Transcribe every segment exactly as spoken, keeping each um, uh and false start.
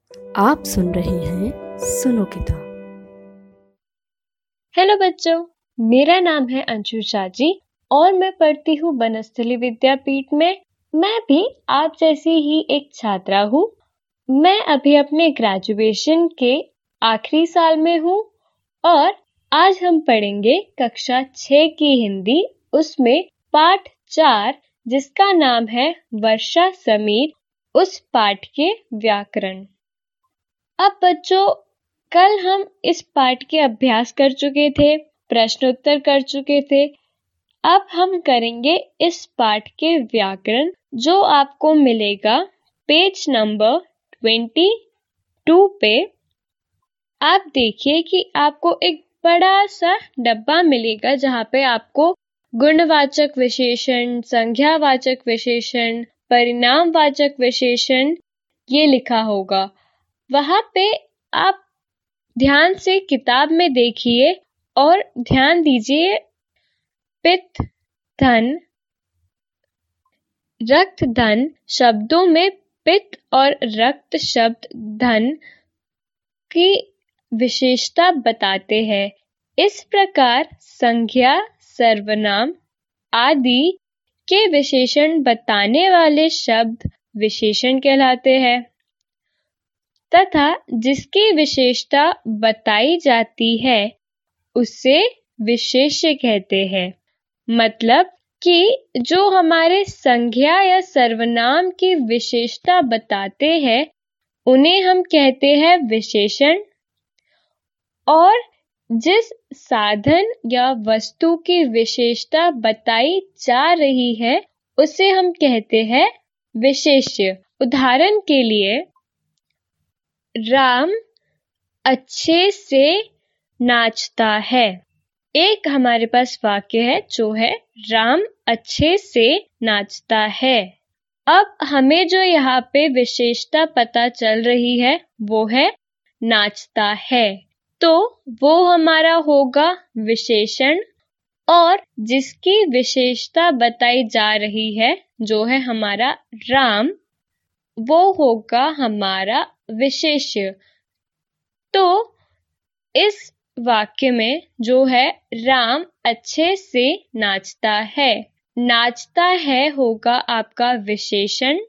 आप सुन रहे हैं सुनो किताब। हेलो बच्चों, मेरा नाम है अंशु शाजी और मैं पढ़ती हूँ बनस्थली विद्यापीठ में। मैं भी आप जैसी ही एक छात्रा हूँ। मैं अभी अपने ग्रेजुएशन के आखिरी साल में हूँ और आज हम पढ़ेंगे कक्षा छह की हिंदी, उसमें पाठ चार जिसका नाम है वर्षा समीर, उस पाठ के व्याकरण। अब बच्चों, कल हम इस पाठ के अभ्यास कर चुके थे, प्रश्नोत्तर कर चुके थे। अब हम करेंगे इस पाठ के व्याकरण, जो आपको मिलेगा पेज नंबर ट्वेंटी टू पे। आप देखिए कि आपको एक बड़ा सा डब्बा मिलेगा जहाँ पे आपको गुणवाचक विशेषण, संज्ञावाचक विशेषण, परिणामवाचक विशेषण ये लिखा होगा। वहां पे आप ध्यान से किताब में देखिए और ध्यान दीजिए। पित्त, धन, रक्त, धन शब्दों में पित्त और रक्त शब्द धन की विशेषता बताते हैं। इस प्रकार संज्ञा, सर्वनाम आदि के विशेषण बताने वाले शब्द विशेषण कहलाते हैं तथा जिसकी विशेषता बताई जाती है उसे विशेष्य कहते हैं। मतलब कि जो हमारे संज्ञा या सर्वनाम की विशेषता बताते हैं उन्हें हम कहते हैं विशेषण, और जिस साधन या वस्तु की विशेषता बताई जा रही है उसे हम कहते हैं विशेष्य। उदाहरण के लिए, राम अच्छे से नाचता है। एक हमारे पास वाक्य है जो है राम अच्छे से नाचता है। अब हमें जो यहाँ पे विशेषता पता चल रही है वो है नाचता है, तो वो हमारा होगा विशेषण, और जिसकी विशेषता बताई जा रही है जो है हमारा राम, वो होगा हमारा विशेष्य। तो इस वाक्य में जो है राम अच्छे से नाचता है, नाचता है होगा आपका विशेषण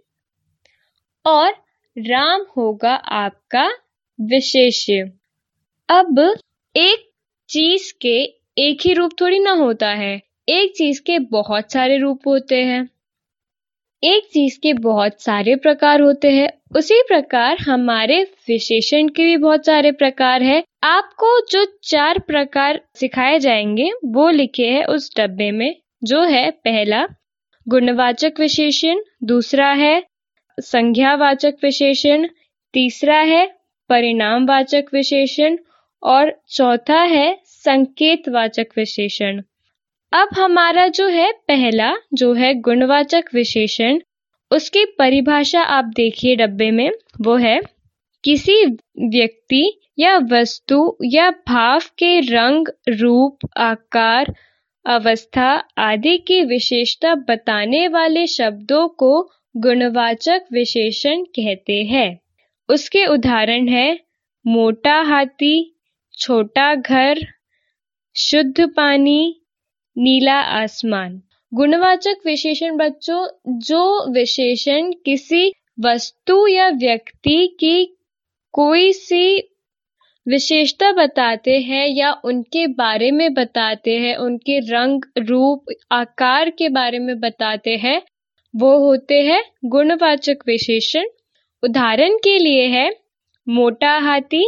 और राम होगा आपका विशेष्य। अब एक चीज के एक ही रूप थोड़ी ना होता है, एक चीज के बहुत सारे रूप होते हैं, एक चीज के बहुत सारे प्रकार होते हैं। उसी प्रकार हमारे विशेषण के भी बहुत सारे प्रकार है। आपको जो चार प्रकार सिखाए जाएंगे वो लिखे हैं उस डब्बे में, जो है पहला गुणवाचक विशेषण, दूसरा है संज्ञावाचक विशेषण, तीसरा है परिणामवाचक विशेषण और चौथा है संकेतवाचक विशेषण। अब हमारा जो है पहला जो है गुणवाचक विशेषण, उसकी परिभाषा आप देखिए डब्बे में, वो है किसी व्यक्ति या वस्तु या भाव के रंग, रूप, आकार, अवस्था आदि की विशेषता बताने वाले शब्दों को गुणवाचक विशेषण कहते हैं। उसके उदाहरण है मोटा हाथी, छोटा घर, शुद्ध पानी, नीला आसमान। गुणवाचक विशेषण बच्चों, जो विशेषण किसी वस्तु या व्यक्ति की कोई सी विशेषता बताते हैं या उनके बारे में बताते हैं, उनके रंग, रूप, आकार के बारे में बताते हैं, वो होते हैं गुणवाचक विशेषण। उदाहरण के लिए है मोटा हाथी,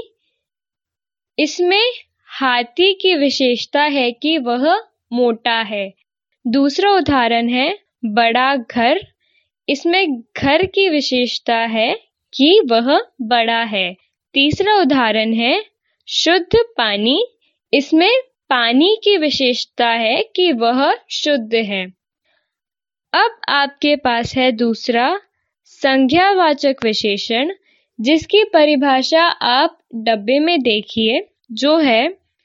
इसमें हाथी की विशेषता है कि वह मोटा है। दूसरा उदाहरण है बड़ा घर, इसमें घर की विशेषता है कि वह बड़ा है। तीसरा उदाहरण है शुद्ध पानी, इसमें पानी की विशेषता है कि वह शुद्ध है। अब आपके पास है दूसरा संज्ञावाचक विशेषण, जिसकी परिभाषा आप डब्बे में देखिए, जो है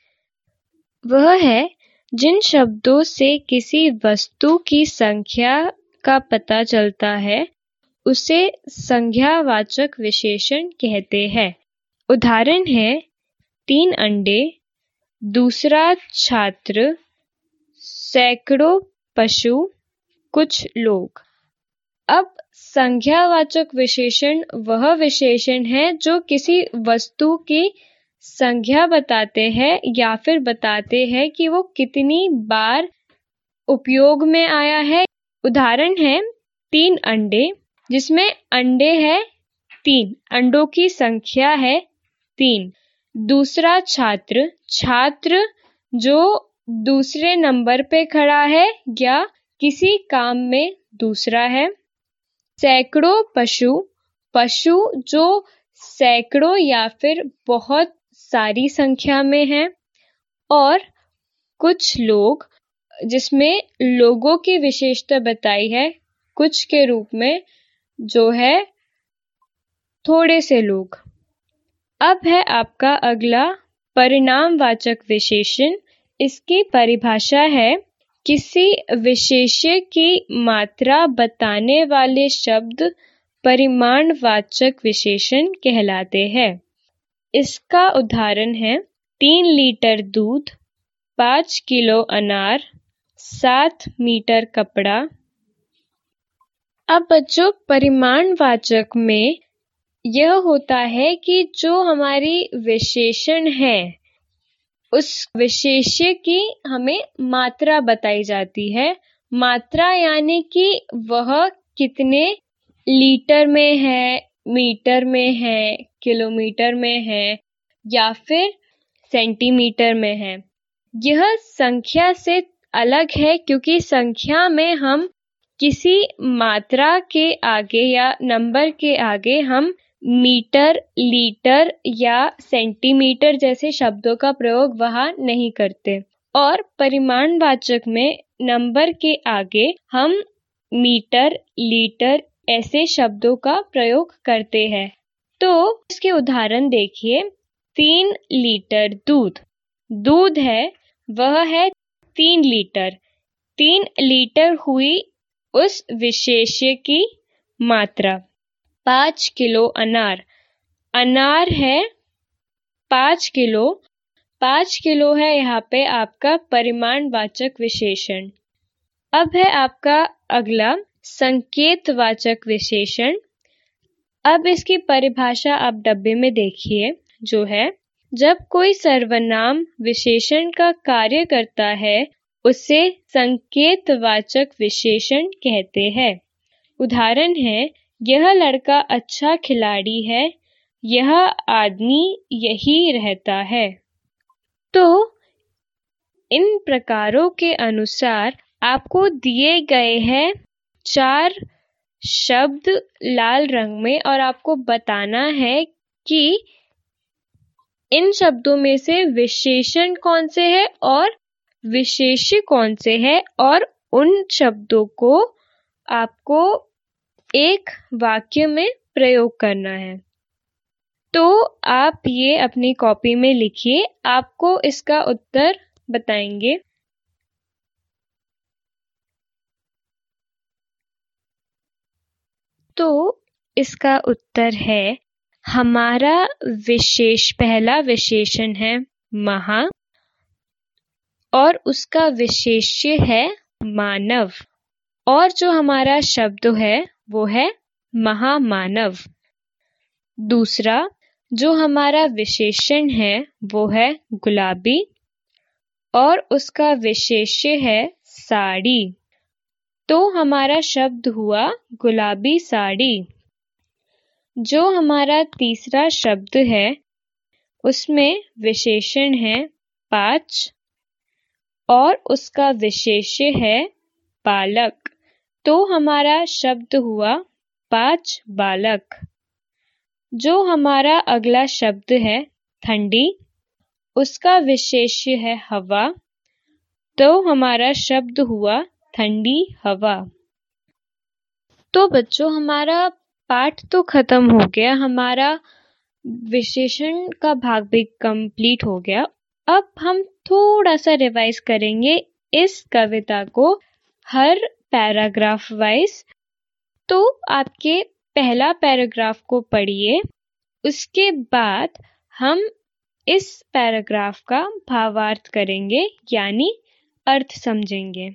वह है जिन शब्दों से किसी वस्तु की संख्या का पता चलता है उसे संज्ञावाचक विशेषण कहते हैं। उदाहरण है तीन अंडे, दूसरा छात्र, सैकड़ों पशु, कुछ लोग। अब संज्ञावाचक विशेषण वह विशेषण है जो किसी वस्तु की संज्ञा बताते हैं या फिर बताते हैं कि वो कितनी बार उपयोग में आया है। उदाहरण है तीन अंडे, जिसमें अंडे है तीन, अंडों की संख्या है तीन। दूसरा छात्र, छात्र जो दूसरे नंबर पे खड़ा है या किसी काम में दूसरा है। सैकड़ों पशु, पशु जो सैकड़ों या फिर बहुत सारी संख्या में हैं। और कुछ लोग, जिसमें लोगों की विशेषता बताई है कुछ के रूप में, जो है थोड़े से लोग। अब है आपका अगला परिणामवाचक विशेषण। इसकी परिभाषा है किसी विशेष्य की मात्रा बताने वाले शब्द परिमाणवाचक विशेषण कहलाते हैं। इसका उदाहरण है तीन लीटर दूध, पाँच किलो अनार, सात मीटर कपड़ा। अब बच्चों, परिमाणवाचक में यह होता है कि जो हमारी विशेषण है उस विशेष्य की हमें मात्रा बताई जाती है। मात्रा यानी कि वह कितने लीटर में है, मीटर में है, किलोमीटर में है या फिर सेंटीमीटर में है। यह संख्या से अलग है क्योंकि संख्या में हम किसी मात्रा के आगे या नंबर के आगे हम मीटर, लीटर या सेंटीमीटर जैसे शब्दों का प्रयोग वहां नहीं करते। और परिमाणवाचक में नंबर के आगे हम मीटर, लीटर ऐसे शब्दों का प्रयोग करते हैं। तो इसके उदाहरण देखिए। तीन लीटर दूध, दूध है वह है तीन लीटर। तीन लीटर हुई उस विशेष्य की मात्रा। पाँच किलो अनार, अनार है पाँच किलो। पाँच किलो है यहाँ पे आपका परिमाणवाचक विशेषण। अब है आपका अगला संकेतवाचक विशेषण। अब इसकी परिभाषा आप डब्बे में देखिए, जो है जब कोई सर्वनाम विशेषण का कार्य करता है उसे संकेतवाचक विशेषण कहते हैं। उदाहरण है यह लड़का अच्छा खिलाड़ी है, यह आदमी यही रहता है। तो इन प्रकारों के अनुसार आपको दिए गए हैं चार शब्द लाल रंग में और आपको बताना है कि इन शब्दों में से विशेषण कौन से हैं और विशेष्य कौन से हैं, और उन शब्दों को आपको एक वाक्य में प्रयोग करना है। तो आप ये अपनी कॉपी में लिखिए, आपको इसका उत्तर बताएंगे। तो इसका उत्तर है, हमारा विशेष पहला विशेषण है महा और उसका विशेष्य है मानव, और जो हमारा शब्द है वो है महामानव। दूसरा जो हमारा विशेषण है वो है गुलाबी और उसका विशेष्य है साड़ी। तो हमारा शब्द हुआ गुलाबी साड़ी। जो हमारा तीसरा शब्द है उसमें विशेषण है पाँच और उसका विशेष्य है बालक। तो हमारा शब्द हुआ पाँच बालक। जो हमारा अगला शब्द है ठंडी, उसका विशेष्य है हवा। तो हमारा शब्द हुआ ठंडी हवा। तो बच्चों, हमारा पाठ तो खत्म हो गया, हमारा विशेषण का भाग भी कंप्लीट हो गया। अब हम थोड़ा सा रिवाइज करेंगे इस कविता को हर पैराग्राफ वाइज। तो आपके पहला पैराग्राफ को पढ़िए। उसके बाद हम इस पैराग्राफ का भावार्थ करेंगे यानी अर्थ समझेंगे।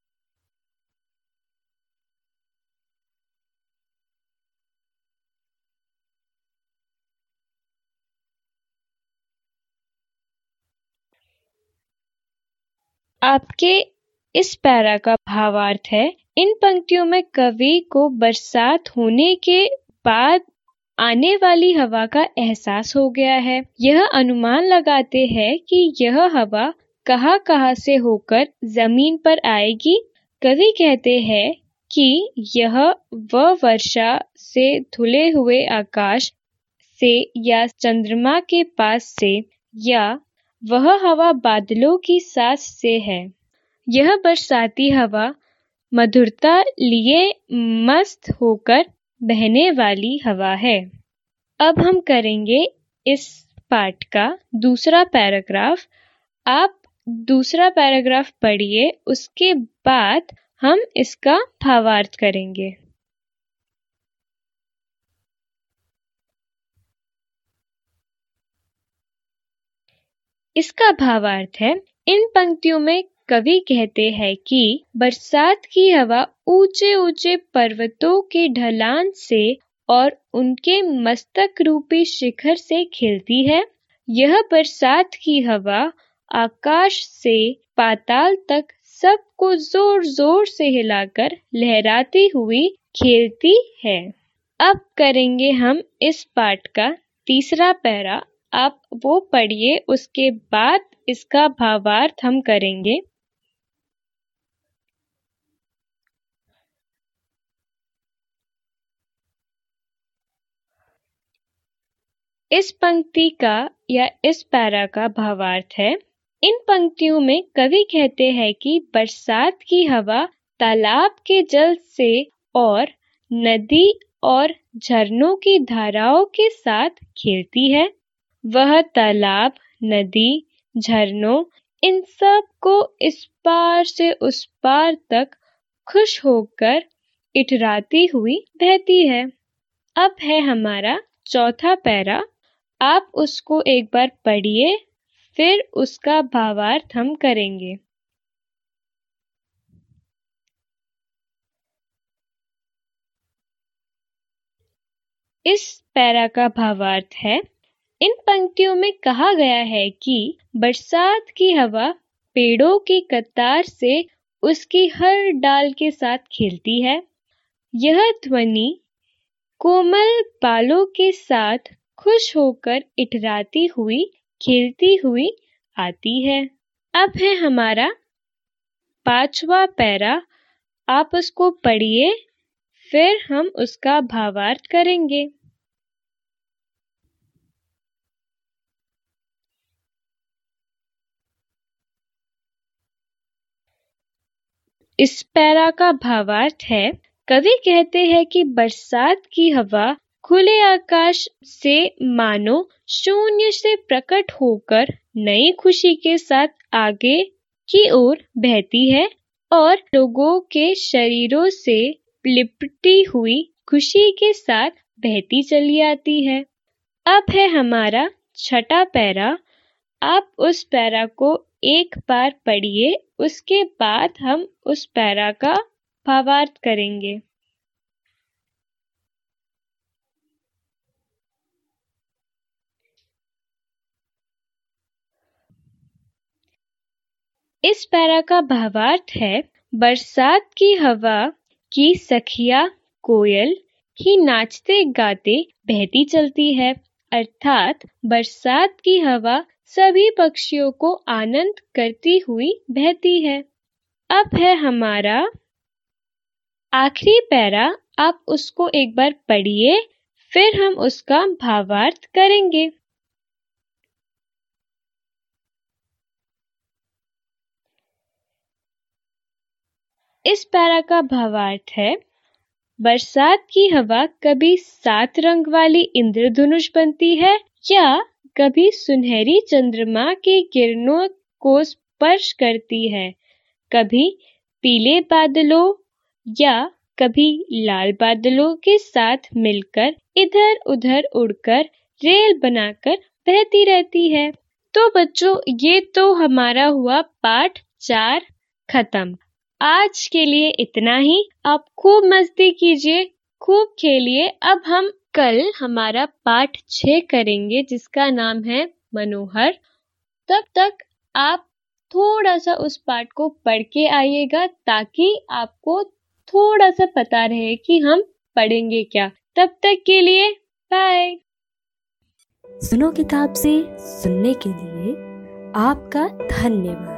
आपके इस पैरा का भावार्थ है, इन पंक्तियों में कवि को बरसात होने के बाद आने वाली हवा का एहसास हो गया है। यह अनुमान लगाते हैं कि यह हवा कहाँ कहाँ से होकर जमीन पर आएगी। कवि कहते हैं कि यह वह वर्षा से धुले हुए आकाश से या चंद्रमा के पास से या वह हवा बादलों की सांस से है। यह बरसाती हवा मधुरता लिए मस्त होकर बहने वाली हवा है। अब हम करेंगे इस पाठ का दूसरा पैराग्राफ। आप दूसरा पैराग्राफ पढ़िए, उसके बाद हम इसका भावार्थ करेंगे। इसका भावार्थ है, इन पंक्तियों में कवि कहते हैं कि बरसात की हवा ऊंचे ऊंचे पर्वतों के ढलान से और उनके मस्तक रूपी शिखर से खिलती है। यह बरसात की हवा आकाश से पाताल तक सबको जोर जोर से हिलाकर लहराती हुई खेलती है। अब करेंगे हम इस पाठ का तीसरा पैरा। आप वो पढ़िए, उसके बाद इसका भावार्थ हम करेंगे। इस पंक्ति का या इस पैरा का भावार्थ है, इन पंक्तियों में कवि कहते हैं कि बरसात की हवा तालाब के जल से और नदी और झरनों की धाराओं के साथ खेलती है। वह तालाब, नदी, झरनों, इन सब को इस पार से उस पार तक खुश होकर इठराती हुई बहती है। अब है हमारा चौथा पैरा। आप उसको एक बार पढ़िए, फिर उसका भावार्थ हम करेंगे। इस पैरा का भावार्थ है, इन पंक्तियों में कहा गया है कि बरसात की हवा पेड़ों की कतार से उसकी हर डाल के साथ खेलती है। यह ध्वनि कोमल बालों के साथ खुश होकर इठराती हुई खेलती हुई आती है। अब है हमारा पांचवा पैरा। आप उसको पढ़िए, फिर हम उसका भावार्थ करेंगे। इस पैरा का भावार्थ है, कवि कहते हैं कि बरसात की हवा खुले आकाश से मानो शून्य से प्रकट होकर नई खुशी के साथ आगे की ओर बहती है और लोगों के शरीरों से लिपटी हुई खुशी के साथ बहती चली आती है। अब है हमारा छठा पैरा। आप उस पैरा को एक बार पढ़िए, उसके बाद हम उस पैरा का भावार्थ करेंगे। इस पैरा का भावार्थ है, बरसात की हवा की सखिया कोयल ही नाचते गाते बहती चलती है, अर्थात बरसात की हवा सभी पक्षियों को आनंद करती हुई बहती है। अब है हमारा आखिरी पैरा। आप उसको एक बार पढ़िए, फिर हम उसका भावार्थ करेंगे। इस पैरा का भावार्थ है, बरसात की हवा कभी सात रंग वाली इंद्रधनुष बनती है या कभी सुनहरी चंद्रमा की किरणों को स्पर्श करती है, कभी पीले बादलों या कभी लाल बादलों के साथ मिलकर इधर उधर उड़कर रेल बनाकर बहती रहती है। तो बच्चों, ये तो हमारा हुआ पाठ चार खत्म। आज के लिए इतना ही। आप खूब मस्ती कीजिए, खूब खेलिए। अब हम कल हमारा पाठ छह करेंगे जिसका नाम है मनोहर। तब तक आप थोड़ा सा उस पाठ को पढ़ के आइएगा ताकि आपको थोड़ा सा पता रहे कि हम पढ़ेंगे क्या। तब तक के लिए बाय। सुनो किताब से सुनने के लिए आपका धन्यवाद।